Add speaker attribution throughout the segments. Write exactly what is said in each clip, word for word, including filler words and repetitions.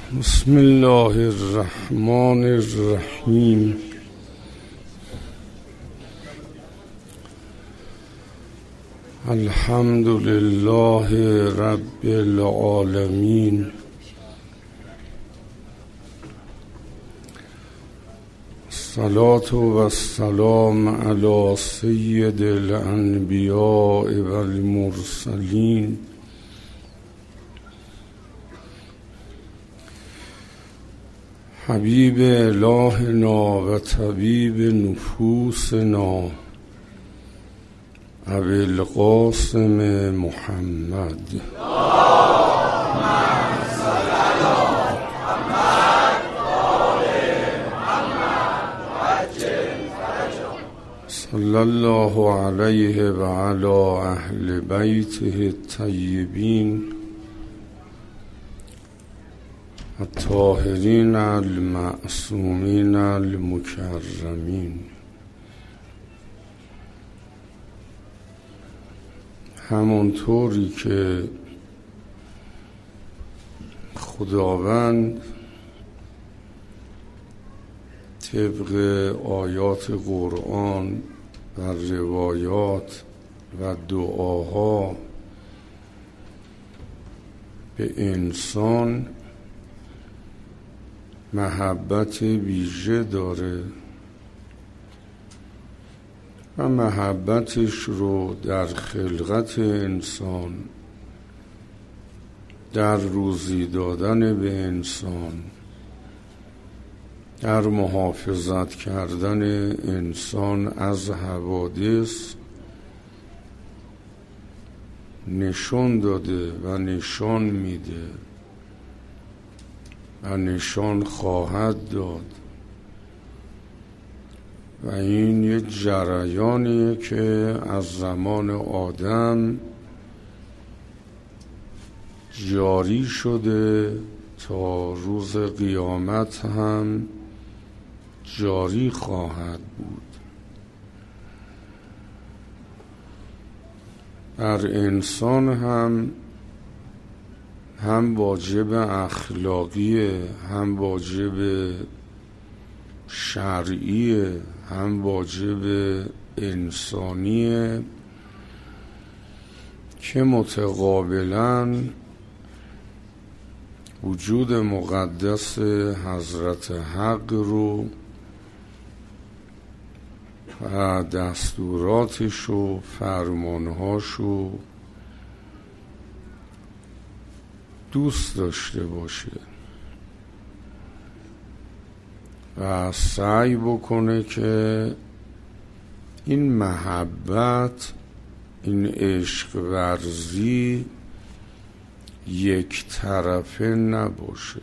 Speaker 1: بسم الله الرحمن الرحیم. الحمد لله رب العالمین. الصلاة و السلام علی سید الانبیاء و المرسلین حبیب الهنا و طبیب نفوسنا ابوالقاسم محمد. صلی الله علیه و علی اهل بیته الطیبین الطاهرین المعصومین المکرمین. همونطوری که خداوند طبق آیات قرآن و روایات و دعاها به انسان محبت ویژه داره و محبتش رو در خلقت انسان، در روزی دادن به انسان، در محافظت کردن انسان از حوادث نشان داده و نشان میده و نشان خواهد داد. و این یک جریانیه که از زمان آدم جاری شده تا روز قیامت هم جاری خواهد بود. بر انسان هم هم واجب اخلاقیه، هم واجب شرعیه، هم واجب انسانیه که متقابلاً وجود مقدس حضرت حق رو و دستوراتش و فرمانهاش رو دوست داشته باشه و سعی بکنه که این محبت، این عشق ورزی یک طرفه نباشه.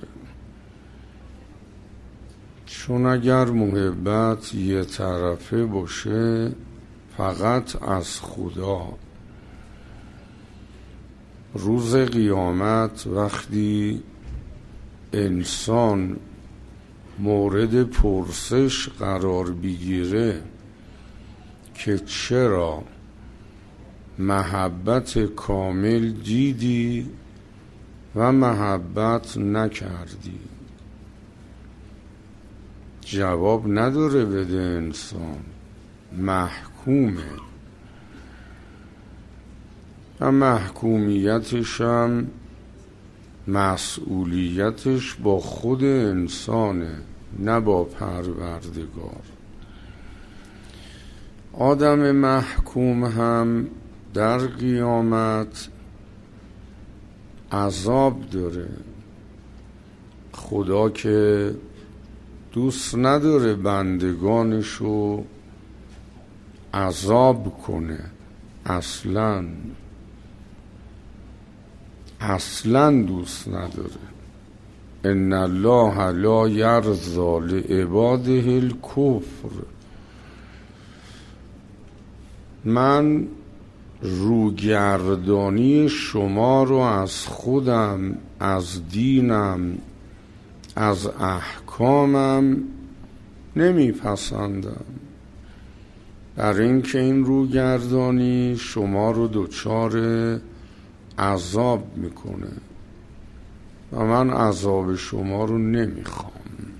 Speaker 1: چون اگر محبت یک طرفه باشه فقط از خدا، روز قیامت وقتی انسان مورد پرسش قرار بگیره که چرا محبت کامل دیدی و محبت نکردی، جواب نداره بده. انسان محکومه و محکومیتش هم مسئولیتش با خود انسانه، نه با پروردگار. آدم محکوم هم در قیامت عذاب داره. خدا که دوست نداره بندگانشو عذاب کنه، اصلاً اصلاً دوست نداره. ان الله لا یرضی لعباده الکفر. من روگردانی شما رو از خودم، از دینم، از احکامم نمیپسندم، برای اینکه این روگردانی شما رو دچار عذاب میکنه. و من عذاب شما رو نمیخوام.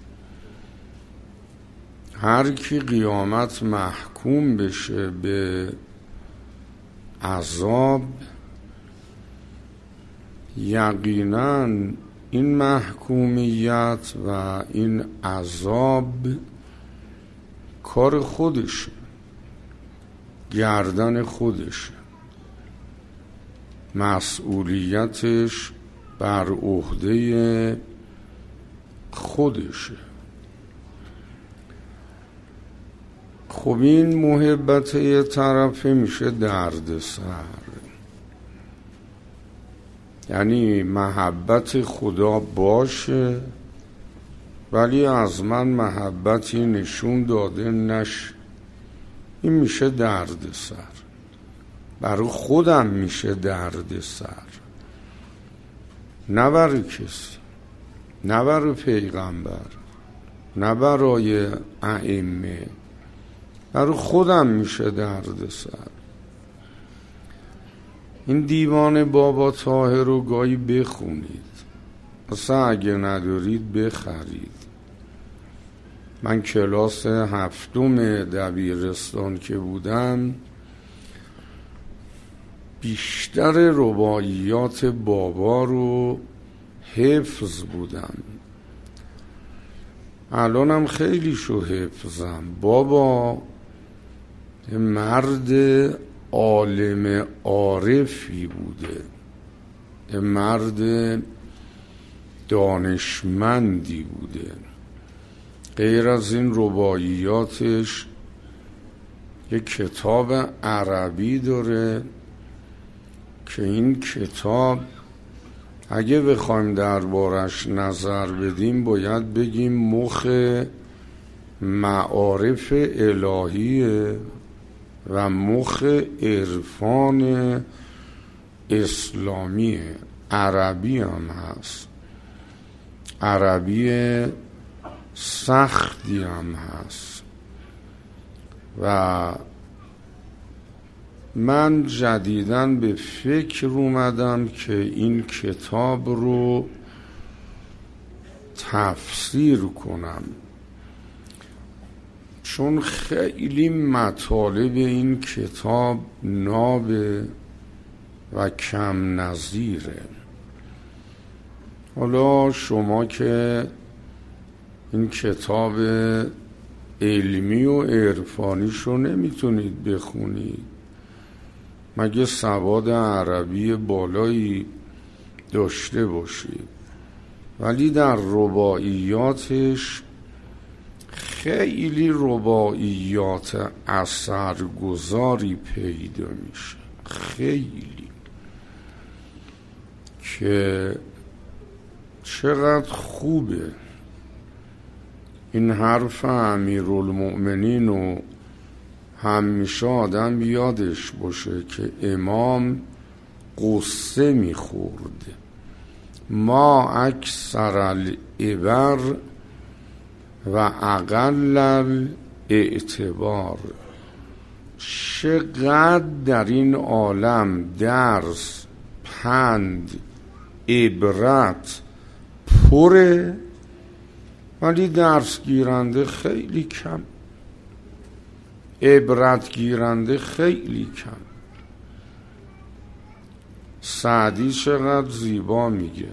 Speaker 1: هر کی قیامت محکوم بشه به عذاب، یقینا این محکومیت و این عذاب کار خودشه، گردن خودشه، مسئولیتش بر عهده خودشه. خب این محبت یه طرفه میشه درد سر، یعنی محبت خدا باشه ولی از من محبتی نشون داده نشه، این میشه درد سر. برای خودم میشه درد سر، نه برای کسی، نه برای پیغمبر، نه برای ائمه، برای خودم میشه درد سر. این دیوان بابا طاهر رو گاهی بخونید، اصلا اگه ندارید بخرید. من کلاس هفتم دبیرستان که بودم بیشتر رباعیات بابا رو حفظ بودم، الانم خیلی شو حفظم. بابا مرد عالم عارفی بوده، مرد دانشمندی بوده. غیر از این رباعیاتش یک کتاب عربی داره که این کتاب اگه بخوایم دربارش نظر بدیم باید بگیم مخ معارف الهیه و مخ عرفان اسلامیه. عربی هم هست، عربی سختی هم هست. و من جدیداً به فکر اومدم که این کتاب رو تفسیر کنم، چون خیلی مطالب این کتاب نابه و کم نظیره. حالا شما که این کتاب علمی و عرفانیش رو نمیتونید بخونید، مگه سواد عربی بالایی داشته باشید، ولی در رباعیاتش خیلی رباعیات اثرگذاری پیدا میشه، خیلی، که چقدر خوبه. این حرف امیرالمؤمنین و همیشه آدم یادش باشه که امام قصه میخورد، ما اکثر العبر و اقل الاعتبار. چقدر در این عالم درس، پند، عبرت پره ولی درس گیرنده خیلی کم، عبرت گیرنده خیلی کم. سعدی چقدر زیبا میگه،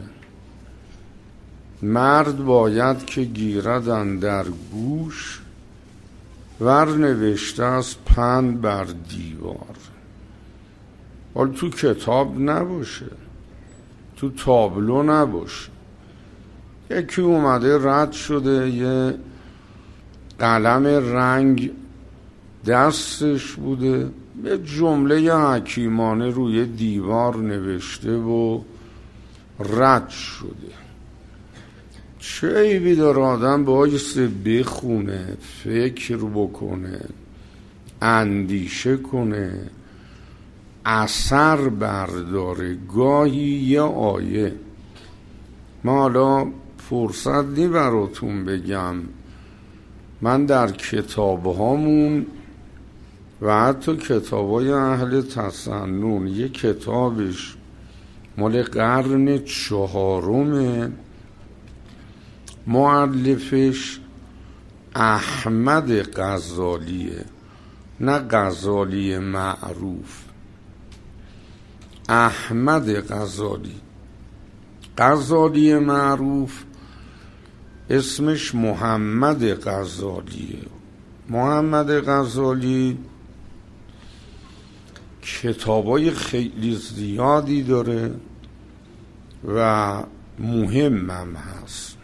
Speaker 1: مرد باید که گیردن در گوش، ور نوشته از پند بر دیوار. حال تو کتاب نباشه، تو تابلو نباشه. یکی اومده رد شده یه قلم رنگ دستش بوده، یه جمله حکیمانه روی دیوار نوشته و رد شده. چه عیبی داره آدم بایسته بخونه، فکر بکنه، اندیشه کنه، اثر برداره. گاهی یه آیه، ما حالا فرصت نی براتون بگم، من در کتاب هامون و حتی کتاب های اهل تسنن، یه کتابش مال قرن چهارم. مؤلفش احمد غزالیه، نه غزالی معروف، احمد غزالی. غزالی معروف اسمش محمد غزالیه. محمد غزالی کتابای خیلی زیادی داره و مهمم هست،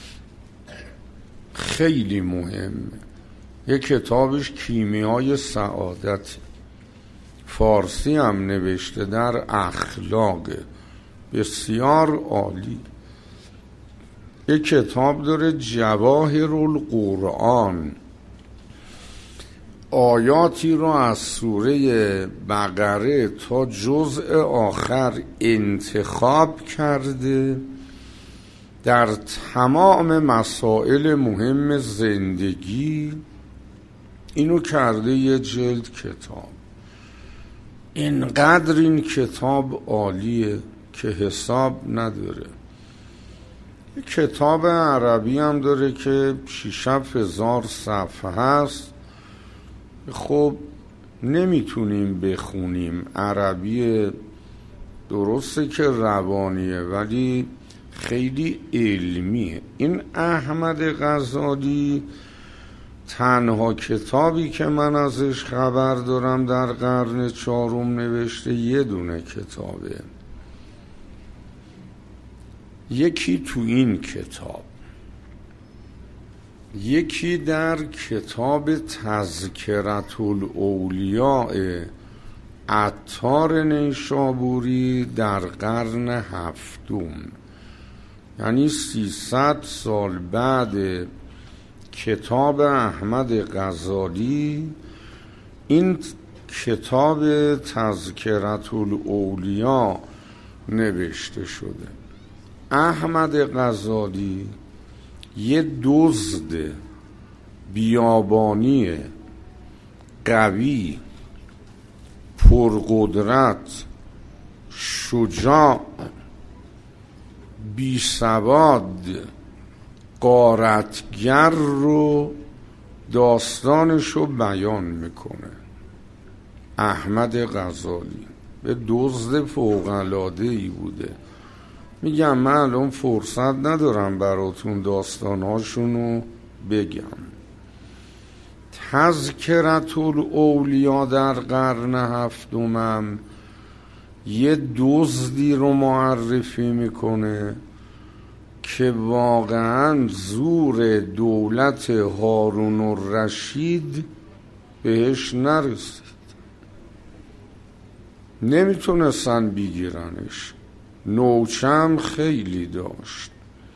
Speaker 1: خیلی مهمه. یک کتابش کیمیای سعادت، فارسی هم نوشته، در اخلاق، بسیار عالی. یک کتاب داره جواهر القرآن، آیاتی رو از سوره بقره تا جزء آخر انتخاب کرده در تمام مسائل مهم زندگی. اینو کرده یه جلد کتاب. اینقدر این کتاب عالیه که حساب نداره. یه کتاب عربی هم داره که شش هزار صفحه هست. خب نمیتونیم بخونیم، عربی درسته که روانیه ولی خیلی علمیه. این احمد غزالی تنها کتابی که من ازش خبر دارم در قرن چهارم نوشته یه دونه کتابه. یکی تو این کتاب، یکی در کتاب تذکرة الاولیاء عطار نیشابوری در قرن هفتم، یعنی سیصد سال بعد کتاب احمد غزالی. این کتاب تذکرة الاولیاء نوشته شده. احمد غزالی یه دزد بیابانی قوی، پرقدرت، شجاع، بیسواد، غارتگر رو داستانشو بیان میکنه. احمد غزالی به دزد فوق‌العاده‌ای بوده. میگم من الان فرصت ندارم براتون داستانهاشونو بگم. تذکرة الاولیاء در قرن هفتمم یه دزدی رو معرفی میکنه که واقعا زور دولت هارون الرشید بهش نرسید، نمیتونستن بگیرنش، نوچم خیلی داشت.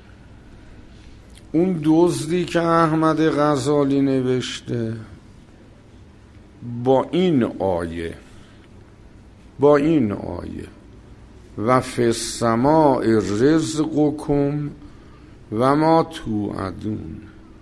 Speaker 1: اون دزدی که احمد غزالی نوشته با این آیه با این آیه و فی السماء رزقکم و ما توعدون،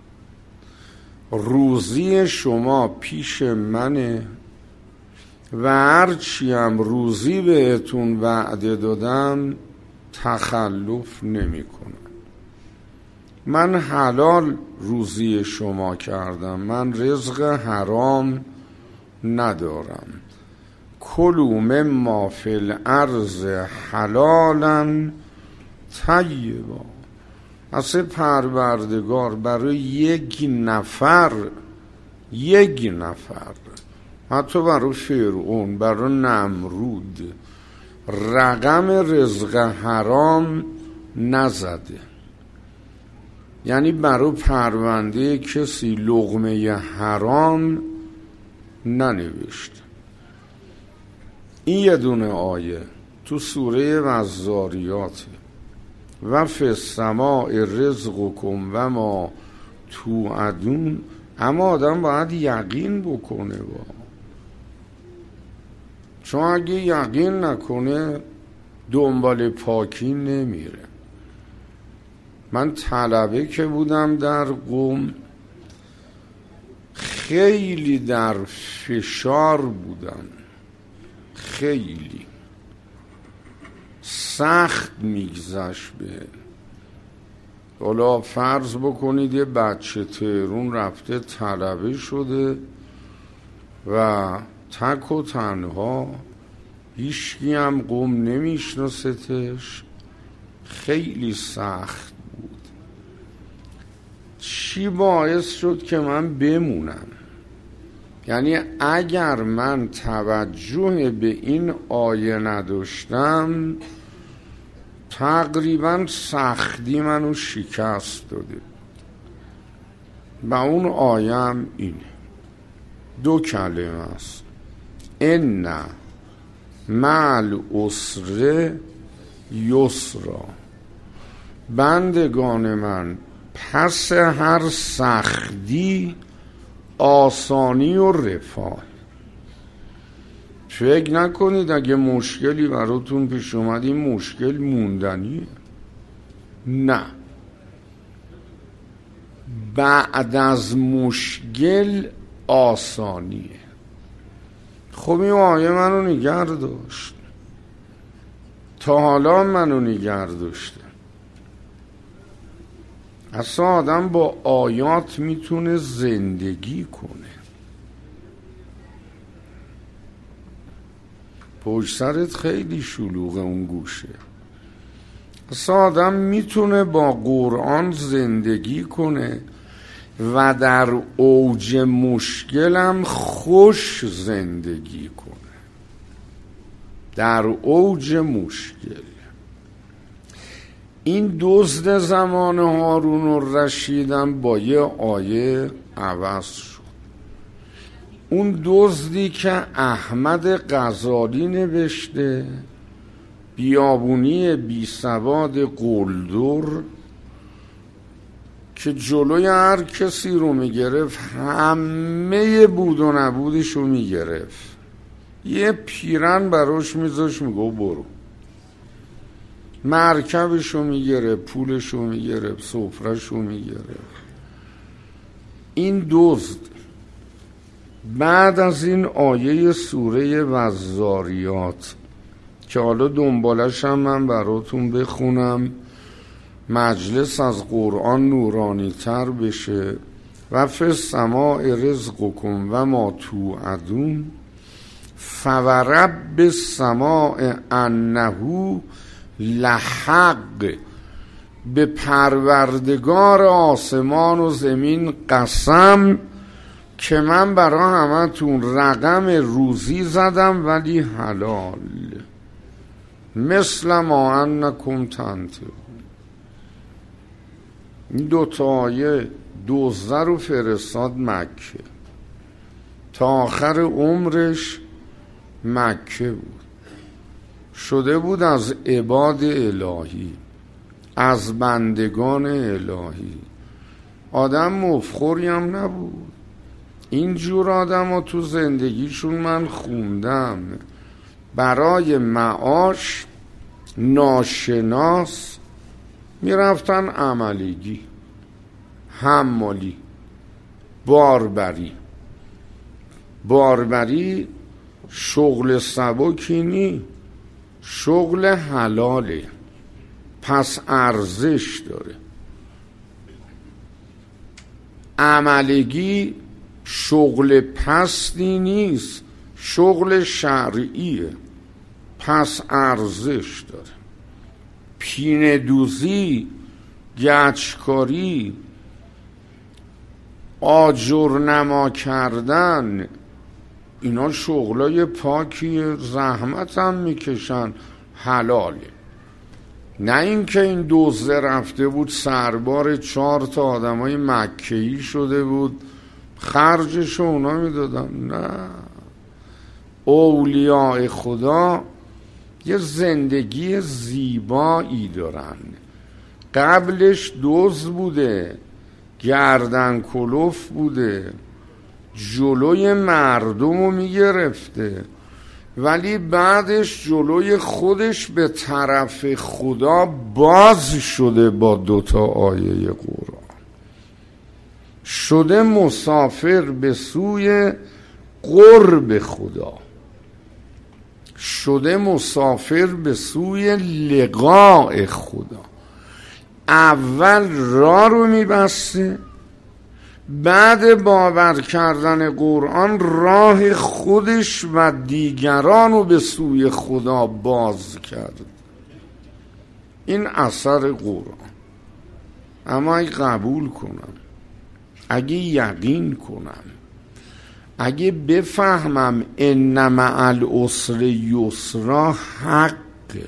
Speaker 1: روزی شما پیش منه و هرچی هم روزی بهتون وعده دادم تخلف نمی کنم. من حلال روزی شما کردم، من رزق حرام ندارم. کلوا مما فی الارض حلالا طیبا. اصلا پروردگار برای یک نفر یک نفر حتی برای فرعون، برای نمرود رقم رزق حرام نزده. یعنی برای پرونده کسی لقمه حرام ننوشته. این یه دونه آیه تو سوره والذاریات، و فی السماء رزقکم و ما توعدون. اما آدم باید یقین بکنه با، چون اگه یقین نکنه دنبال پاکی نمیره. من طلبه که بودم در قم خیلی در فشار بودم، خیلی سخت میگذشت به. حالا فرض بکنید یه بچه تهرون رفته طلبه شده و تک و تنها، هیچکی هم قوم نمیشناستش، خیلی سخت بود. چی باعث شد که من بمونم؟ یعنی اگر من توجه به این آیه نداشتم تقریبا سختی منو شکست داده. و اون آیه هم اینه، دو کلمه است: ان مع العسر یسرا. بندگان من پس هر سختی آسانی و رفاه. فکر نکنید اگه مشکلی براتون پیش اومد این مشکل موندنیه. نه، بعد از مشکل آسانیه. خب این آیه منو نگه داشت، تا حالا منو نگه داشته. اصلا آدم با آیات میتونه زندگی کنه. پشت سرت خیلی شلوغه اون گوشه. اصلا آدم میتونه با قرآن زندگی کنه و در اوج مشکلم خوش زندگی کنه. در اوج مشکل. این دزد زمان هارون الرشیدم با یه آیه عوض شد. اون دزدی که احمد غزالی نوشته، بیابونی بی سواد قلدر، که جلوی هر کسی رو میگرفت، همه بود و نبودش رو میگرفت، یه پیرن براش میذاش میگو برو، مرکبش رو میگرفت، پولش رو میگرفت، سفرش رو میگرفت. این دزد بعد از این آیه سوره والذاریات که حالا دنبالش هم من براتون بخونم مجلس از قرآن نورانی تر بشه، و فی السماء رزقکم و ما توعدون فورب السماء انه لحق. به پروردگار آسمان و زمین قسم که من برای همتون رقم روزی زدم ولی حلال، مثل ما انکم تنطقون. این دوتا آیه دزده رو فرستاد مکه، تا آخر عمرش مکه بود، شده بود از عباد الهی، از بندگان الهی. آدم مفخوری هم نبود. اینجور آدم ها تو زندگیشون من خوندم برای معاش ناشناس میرفتن عملیگی، حمالی، باربری. باربری شغل سبکی نی، شغل حلاله، پس ارزش داره. عملیگی شغل پستی نیست، شغل شرعیه، پس ارزش داره. پینه دوزی، گچکاری، آجر نما کردن، اینا شغلای پاکی، زحمت هم میکشن، حلاله. نه اینکه این دزده رفته بود سربار چهار تا آدمای مکه‌ای شده بود خرجشو اونا میدادن. نه، اولیاء خدا یه زندگی زیبایی دارن. قبلش دزد بوده، گردن کلوف بوده، جلوی مردم رو میگرفته، ولی بعدش جلوی خودش به طرف خدا باز شده با دوتا آیه قرآن، شده مسافر به سوی قرب خدا. شده مسافر به سوی لقاء خدا. اول راه رو میبسته، بعد باور کردن قرآن راه خودش و دیگران رو به سوی خدا باز کرد. این اثر قرآن. اما اگه قبول کنم، اگه یقین کنم، اگه بفهمم ان مع العسر یسرا حقه.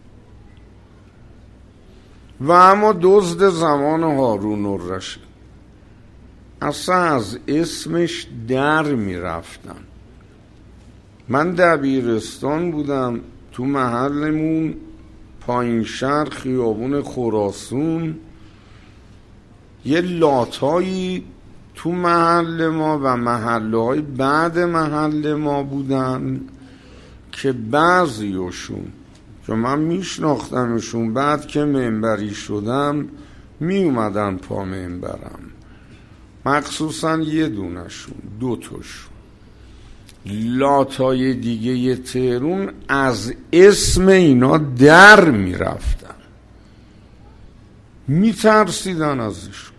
Speaker 1: و اما دزد زمان هارون الرشید اصلا از اسمش در می رفتن. من دبیرستان بودم، تو محلمون پایین شهر خیابون خراسون یه لاتایی تو محل ما و محله های بعد محل ما بودن که بعضیشون که من میشناختمشون بعد که منبری شدم می اومدن پا منبرم، مخصوصا یه دونشون دوتاشون لاتای دیگه یه تهرون از اسم اینا در می رفتن، می ترسیدن ازشون،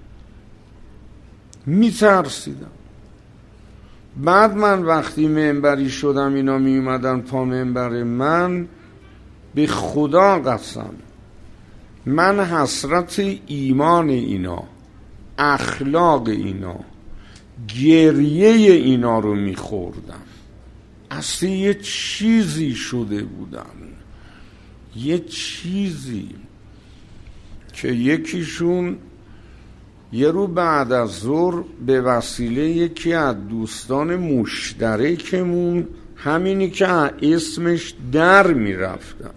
Speaker 1: می ترسیدن. بعد من وقتی منبری شدم اینا می اومدن پا منبر من، به خدا قسم من حسرت ایمان اینا، اخلاق اینا، گریه اینا رو میخوردم. اصلا یه چیزی شده بودن، یه چیزی که یکیشون یه رو بعد از ظهر به وسیله یکی از دوستان مشترکمون، همینی که اسمش در میرفتن،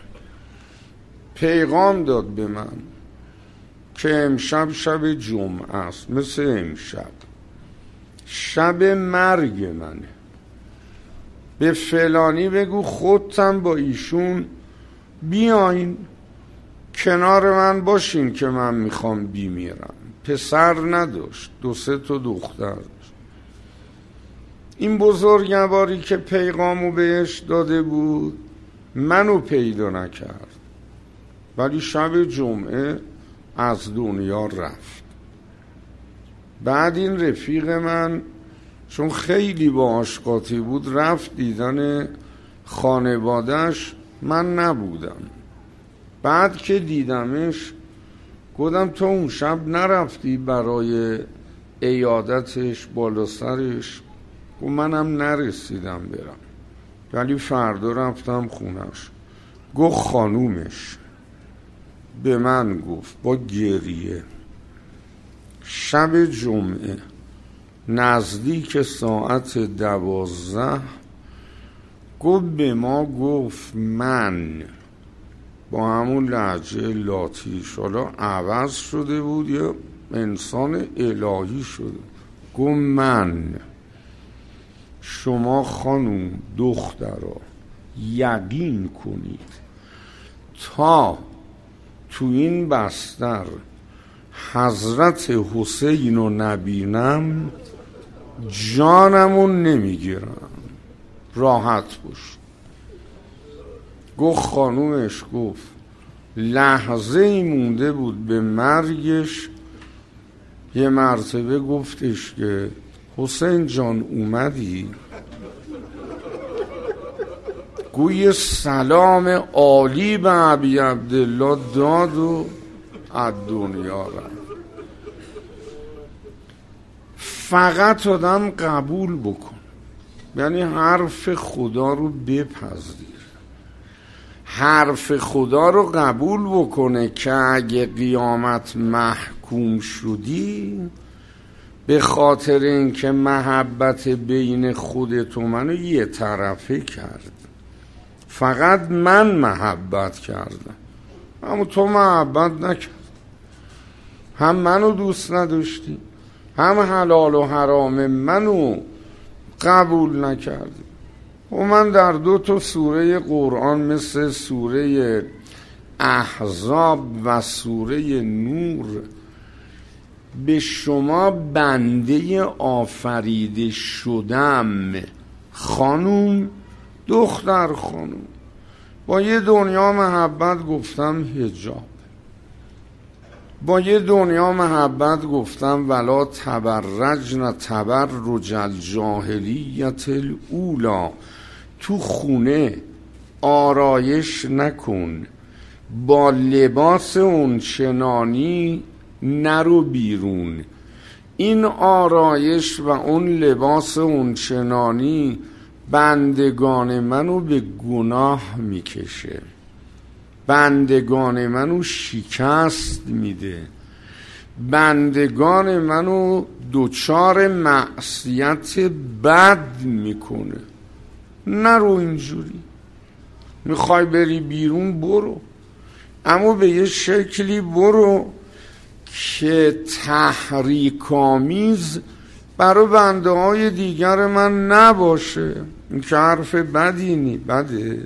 Speaker 1: پیغام داد به من که امشب شب جمعه است، مثل امشب شب مرگ منه، به فلانی بگو خودتم با ایشون بیاین کنار من باشین که من میخوام بیمیرم. پسر نداشت، دو سه تا دختر داشت. این بزرگواری که پیغامو بهش داده بود منو پیدا نکرد، ولی شب جمعه از دنیا رفت. بعد این رفیق من چون خیلی باهاش قاطی بود رفت دیدن خانواده‌اش، من نبودم. بعد که دیدمش گفتم تو اون شب نرفتی برای عیادتش بالا سرش؟ گفت منم نرسیدم برم، ولی فردا رفتم خونش. گفت خانومش به من گفت با گریه شب جمعه نزدیک ساعت دوازده گفت به ما گفت من با همون لهجه لاتیش، حالا عوض شده بود یا انسان الهی شده، گفت من شما خانوم دخترها یقین کنید تا تو این بستر حضرت حسین رو نبینم جانمون نمیگیرم، راحت باش. گفت خانومش گفت لحظه ای مونده بود به مرگش، یه مرتبه گفتش که حسین جان اومدی؟ گوی سلام عالی به ابی عبدالله داد و از دنیا رفت. فقط آدم قبول بکن، یعنی حرف خدا رو بپذیر، حرف خدا رو قبول بکنه که اگه قیامت محکوم شدی به خاطر اینکه محبت بین خودت و منو یه طرفه کرد، فقط من محبت کردم اما تو محبت نکرد، هم منو دوست نداشتی هم حلال و حرام منو قبول نکردی. و من در دو تا سوره قرآن مثل سوره احزاب و سوره نور به شما بنده آفریده شدم خانوم دختر خانم با یه دنیا محبت گفتم حجاب، با یه دنیا محبت گفتم ولا تبرجن تبرج الجاهلیت الاولی. تو خونه آرایش نکن، با لباس اون چنانی نرو بیرون. این آرایش و اون لباس اون چنانی بندگان منو به گناه میکشه، بندگان منو شکست میده، بندگان منو دوچار معصیت بد میکنه. نرو اینجوری. میخوای بری بیرون برو، اما به یه شکلی برو که تحریک‌آمیز برای بنده های دیگر من نباشه. این که حرف بدی نی، بده.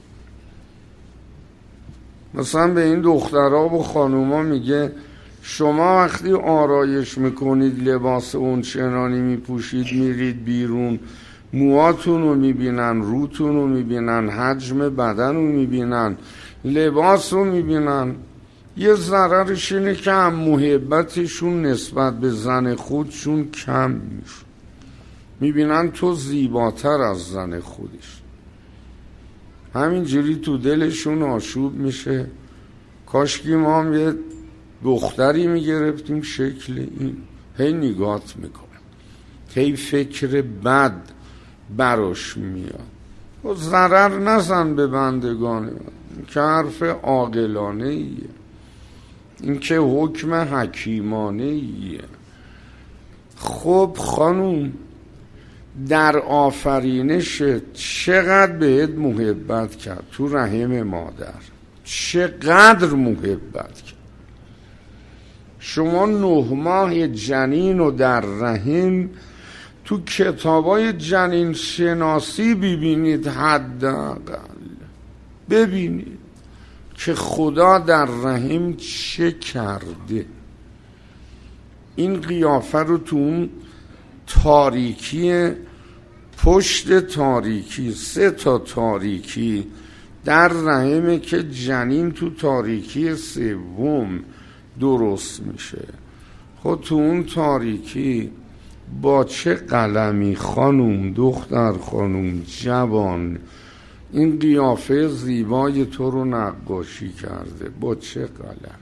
Speaker 1: مثلا به این دخترها و خانوما میگه شما وقتی آرایش میکنید، لباس اون چنانی میپوشید، میرید بیرون، موهاتون رو میبینن، روتون رو میبینن، حجم بدن رو میبینن، لباس رو میبینن، یه ضررش اینه که هم محبتشون نسبت به زن خودشون کم میشه، میبینن تو زیباتر از زن خودش، همینجوری تو دلشون آشوب میشه. کاشکی ما هم یه دختری میگرفتیم شکل این، هی نگات میکنه، هی فکر بد براش میاد. و ضرر نزن به بندگان من، این که حرف عاقلانه ایه، این که حکم حکیمانه ایه. خب خانوم، در آفرینش چقدر بهت محبت کرد تو رحم مادر، چقدر محبت کرد. شما نه ماه جنین رو در رحم تو کتابای جنین شناسی ببینید، حداقل ببینید که خدا در رحم چه کرده. این قیافه رو تو اون تاریکی، پشت تاریکی، سه تا تاریکی در رحمه که جنین تو تاریکی سوم درست میشه. خود تو اون تاریکی با چه قلمی خانوم، دختر خانوم، جوان، این قیافه زیبای تو رو نقاشی کرده؟ با چه قلم،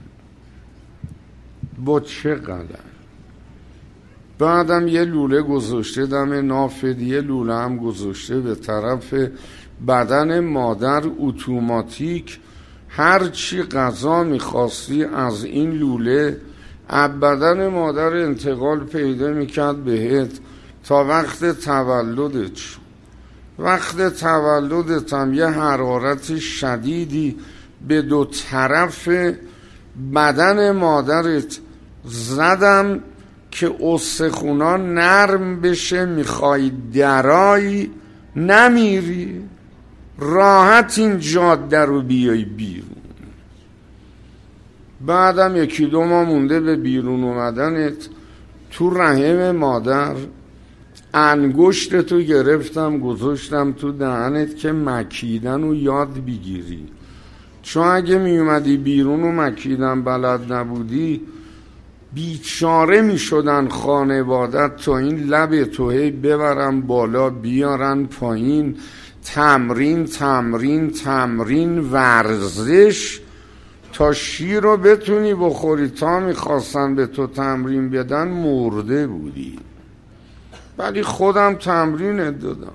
Speaker 1: با چه قلم؟ بعدم یه لوله گذاشته دم نافت، یه لوله هم گذاشته به طرف بدن مادر اتوماتیک. هر چی غذا میخواستی از این لوله از بدن مادر انتقال پیدا میکرد بهت تا وقت تولدت شد. وقت تولدت هم یه حرارت شدیدی به دو طرف بدن مادرت زدم که استخونا نرم بشه، میخوای درایی نمیری، راحت این جاده رو بیای بیرون. بعدم یکی دو ماه مونده به بیرون اومدنت تو رحم مادر، انگشتتو گرفتم گذاشتم تو دهنت که مکیدن رو یاد بگیری، چون اگه می اومدی بیرون و مکیدن بلد نبودی بیچاره می شدن خانوادت تا این لب تو هی ببرن بالا بیارن پایین. تمرین تمرین تمرین ورزش تا شیر رو بتونی بخوری. تا میخواستن به تو تمرین بدن مرده بودی، ولی خودم تمرینت دادم.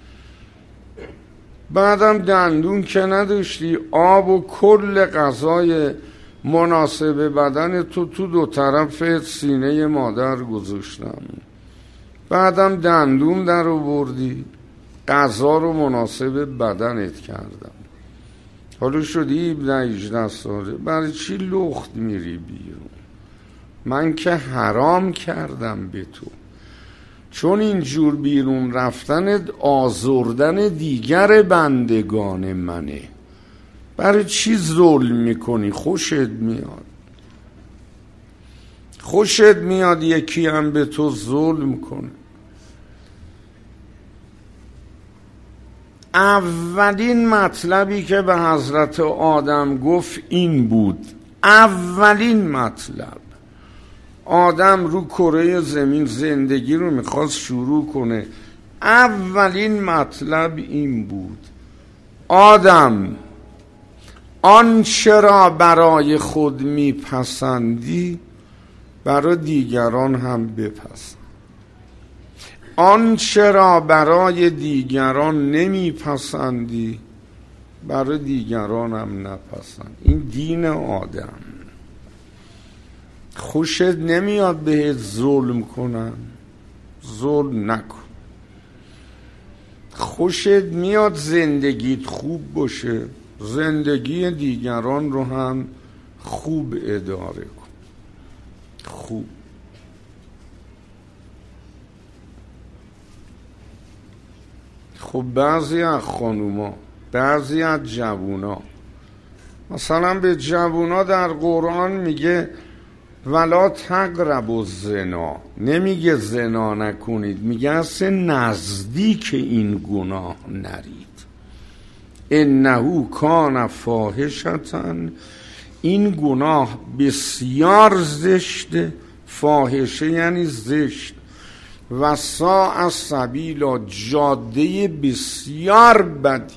Speaker 1: بعدم دندون که نداشتی، آب و کل غذای مناسب بدن تو تو دو طرف سینه مادر گذاشتم. بعدم دندون در آوردی، غذا رو مناسب بدنت کردم. حالا شدی هفده هجده ساله، برای چی لخت میری بیرون؟ من که حرام کردم به تو، چون اینجور بیرون رفتن آزردن دیگر بندگان منه. برای چی ظلم میکنی؟ خوشت میاد، خوشت میاد یکی هم به تو ظلم کنه. اولین مطلبی که به حضرت آدم گفت این بود. اولین مطلب، آدم رو کره زمین زندگی رو میخواست شروع کنه، اولین مطلب این بود: آدم آنچه را برای خود میپسندی برای دیگران هم بپسند، آنچه را برای دیگران نمیپسندی برای دیگران هم نپسند. این دین آدم. خوشت نمیاد بهت ظلم کنن، ظلم نکن. خوشت میاد زندگیت خوب باشه، زندگی دیگران رو هم خوب اداره کن. خوب. خب بعضی از خانوما، بعضی از جوونا، مثلا به جوونا در قرآن میگه ولا تقربوا الزنا، نمیگه زنا نکنید، میگه اصلا نزدیک این گناه نرید. انه کان فاحشة، این گناه بسیار زشته. فاحشه یعنی زشت. و ساء سبیلا، جاده بسیار بدی.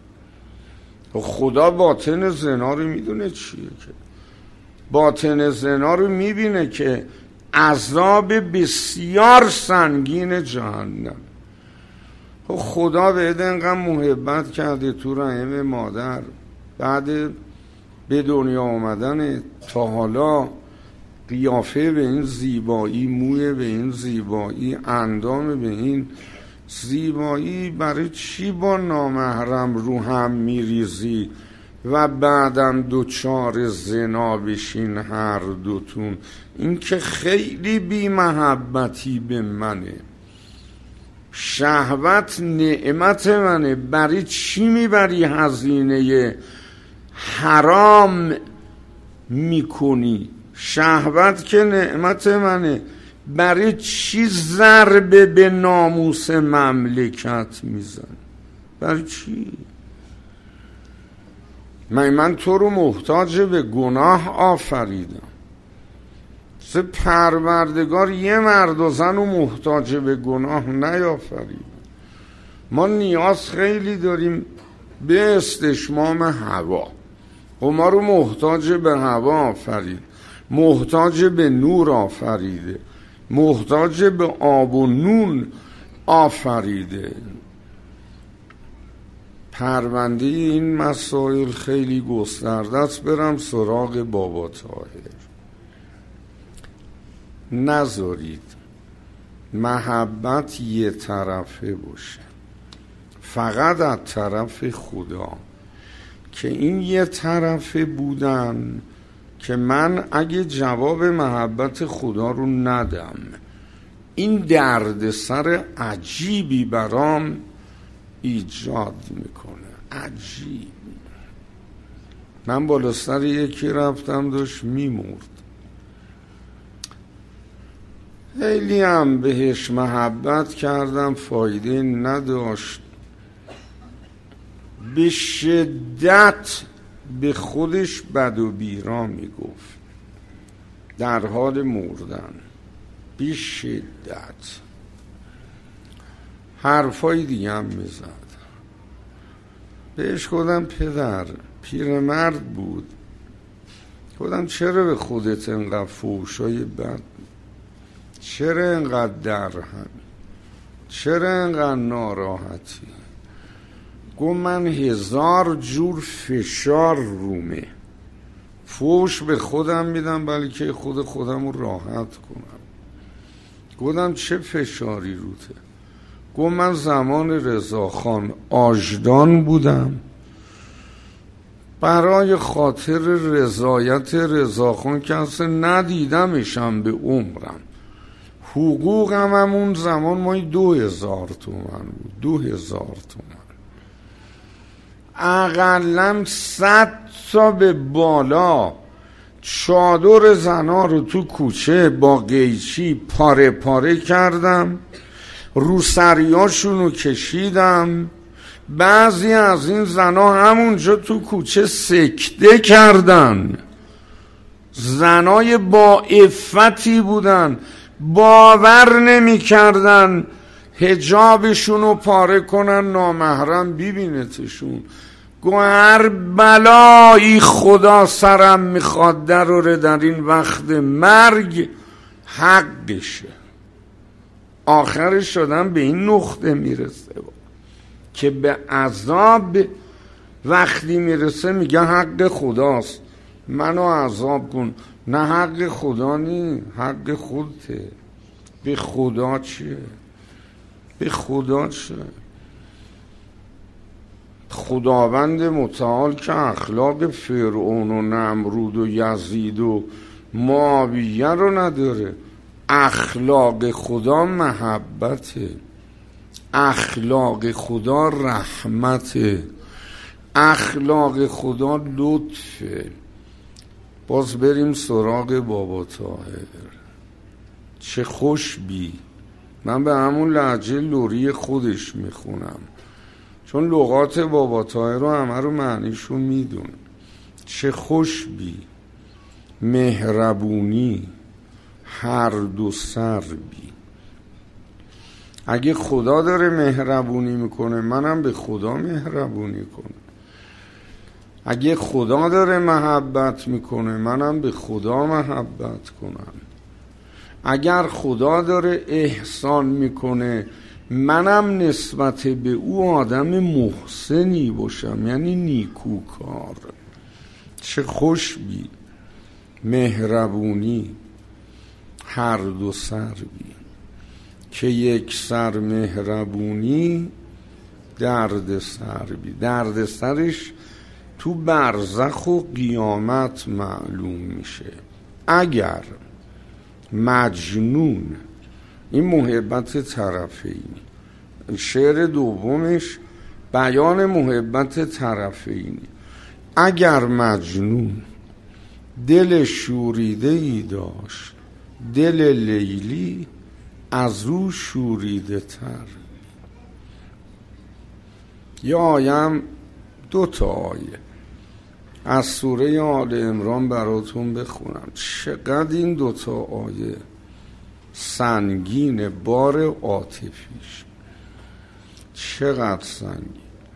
Speaker 1: خدا باطن زنا رو میدونه چیه، که باطن زنا رو میبینه که عذاب بسیار سنگین جهنم. خدا بهت انقدر محبت کرده تو رحم مادر، بعد به دنیا آمدن تا حالا قیافه به این زیبایی، موی به این زیبایی، اندام به این زیبایی، برای چی با نامحرم رو هم میریزی و بعدم دوچار زنا بشین هر دوتون؟ این که خیلی بی محبتی به منه. شهوت نعمت منه، برای چی میبری هزینه حرام میکنی؟ شهوت که نعمت منه، برای چی ضربه به ناموس مملکت میزن؟ برای چی؟ من من تو رو محتاج به گناه آفریدم. سه پروردگار یه مرد و زن رو محتاج به گناه نیافریدم. ما نیاز خیلی داریم به استشمام هوا، و ما رو محتاج به هوا آفرید، محتاج به نور آفریده، محتاج به آب و نون آفریده. پرونده این مسائل خیلی گسترده است. برم سراغ بابا طاهر. نذارید محبت یه طرفه باشه، فقط از طرف خدا، که این یه طرفه بودن که من اگه جواب محبت خدا رو ندم، این درد سر عجیبی برام ایجاد میکنه. عجیب. من بالا سر یکی رفتم داشت میمرد، خیلی هم بهش محبت کردم، فایده نداشت. به شدت به خودش بد و بیرا میگفت در حال مردن، به شدت حرفای دیگه هم میزد. بهش گفتم پدر، پیرمرد بود، گفتم چرا به خودت انقدر فوشای بد، چرا انقدر درهمی، چرا انقدر ناراحتی؟ گفت من هزار جور فشار رومه، فوش به خودم میدم بلکه خود خودم رو راحت کنم. گفتم چه فشاری روته؟ گفت من زمان رضاخان آجدان بودم، برای خاطر رضایت رضاخان که اصلا ندیدمشم به عمرم، حقوقم هم اون زمان مایی دو هزار تومن بود، دو هزار تومن، اقلم صد تا به بالا چادر زنا رو تو کوچه با قیچی پاره پاره کردم، روسریاشون رو کشیدم، بعضی از این زنا همونجا تو کوچه سکته کردن، زنای با عفتی بودن، باور نمی کردن حجابشون رو پاره کنن نامحرم ببینتشون. گو هر بلایی خدا سرم میخواد دراره در این وقت مرگ حقشه. آخرش شدن به این نقطه میرسه که به عذاب وقتی میرسه میگه حق خداست منو عذاب کن. نه حق خدا نی، حق خودته. به خدا چیه؟ به خدا چیه؟ خداوند متعال که اخلاق فرعون و نمرود و یزید و معاویه رو نداره. اخلاق خدا محبته، اخلاق خدا رحمته، اخلاق خدا لطفه. باز بریم سراغ بابا طاهر. چه خوش بی، من به همون لهجه لوری خودش میخونم چون لغات بابا طاهر رو همه رو معنیشو میدون. چه خوش بی، مهربونی، هر دو سر بی. اگه خدا داره مهربونی میکنه منم به خدا مهربونی کنم. اگه خدا داره محبت میکنه منم به خدا محبت کنم. اگر خدا داره احسان میکنه منم نسبت به او آدم محسنی باشم، یعنی نیکوکار. چه خوش بی، مهربونی، هر دو سر بی. که یک سر مهربونی درد سر بی. درد سرش تو برزخ و قیامت معلوم میشه. اگر مجنون، این محبت طرفینی، شعر دومش بیان محبت طرفینی. اگر مجنون دل شوریده ای داشت، دل لیلی از او شوریده تر. یا آیم دو تا آیه از سوره آل عمران براتون بخونم. چقدر این دو تا آیه سنگین، بار عاطفیش چقدر سنگین.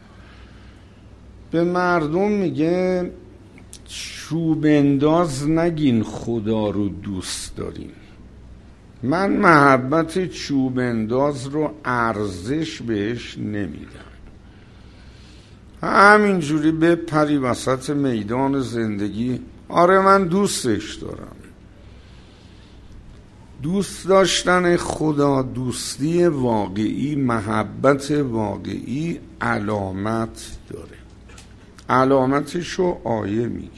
Speaker 1: به مردم میگه چوب انداز نگین خدا رو دوست داریم. من محبت چوب انداز رو ارزش بهش نمیدم. همینجوری بپری وسط میدان زندگی، آره من دوستش دارم. دوست داشتن خدا، دوستی واقعی، محبت واقعی علامت داره. علامتشو آیه میگه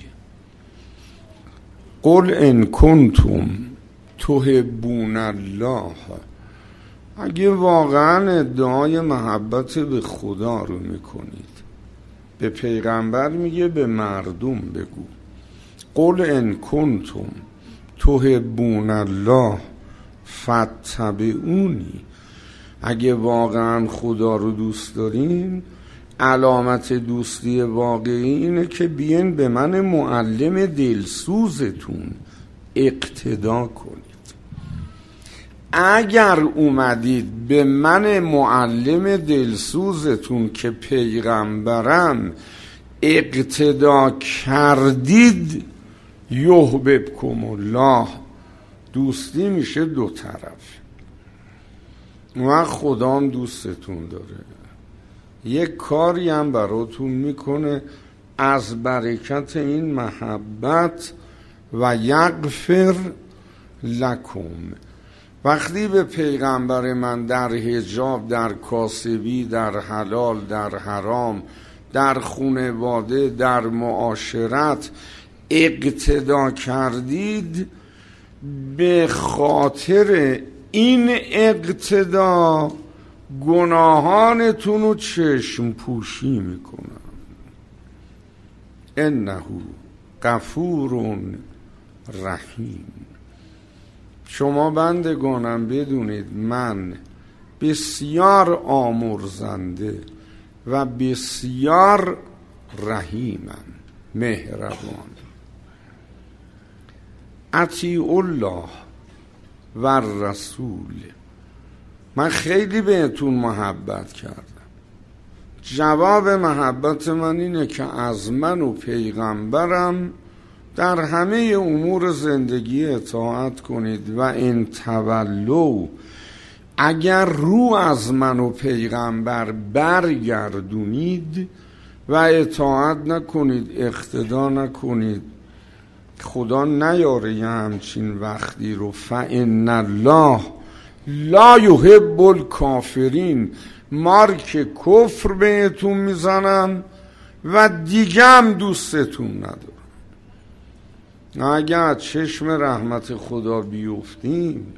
Speaker 1: قل ان کنتم تحبون الله. اگه واقعا ادعای محبت به خدا رو میکنید، به پیغمبر میگه به مردم بگو قل ان کنتم تحبون الله فاتبعونی. اگه واقعا خدا رو دوست دارین، علامت دوستی واقعی اینه که بیین به من معلم دلسوزتون اقتدا کنید. اگر اومدید به من معلم دلسوزتون که پیغمبرم اقتدا کردید، یحببکم الله، دوستی میشه دو طرف. و خدا هم دوستتون داره، یک کاری هم براتون میکنه از برکت این محبت و یغفر لکم. وقتی به پیغمبر من در حجاب، در کاسبی، در حلال، در حرام، در خانواده، در معاشرت اقتدا کردید، به خاطر این اقتدا گناهانتون رو چشم پوشی میکنم. انه غفور رحیم. شما بندگانم بدونید من بسیار آمرزنده، و بسیار رحیمم، مهربان. اطیعوا الله و رسول. من خیلی بهتون محبت کردم. جواب محبت من اینه که از من و پیغمبرم در همه امور زندگی اطاعت کنید و این تولو، اگر رو از من و پیغمبر برگردونید و اطاعت نکنید، اقتدا نکنید، خدا نیاره یه همچین وقتی رو، فإن الله لا یحب الکافرین، مارک کفر بهتون میزنم و دیگه هم دوستتون ندارم. اگر چشم رحمت خدا بیفتیم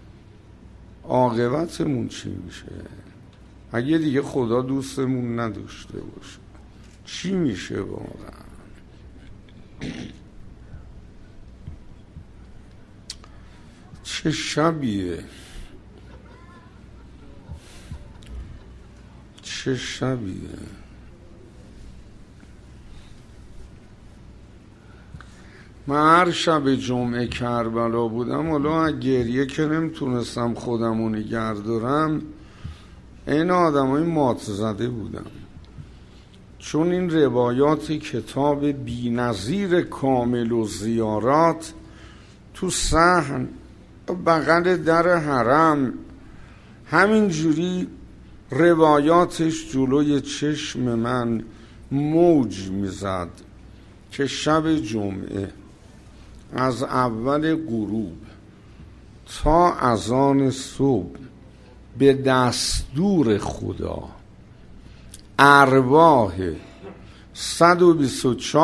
Speaker 1: عاقبتمون چی میشه؟ اگه دیگه خدا دوستمون نداشته باشه چی میشه واقعا؟ چه شبیه، چه شبیه. من هر شب جمعه کربلا بودم، حالا گریه که نمیتونستم خودمو نگه دارم، این آدم های مات زده بودم، چون این روایات کتاب بی نظیر کامل و زیارات تو صحن بغل در حرم همینجوری روایاتش جلوی چشم من موج میزد که شب جمعه از اول غروب تا اذان صبح به دستور خدا ارواح صد و بیست و چهار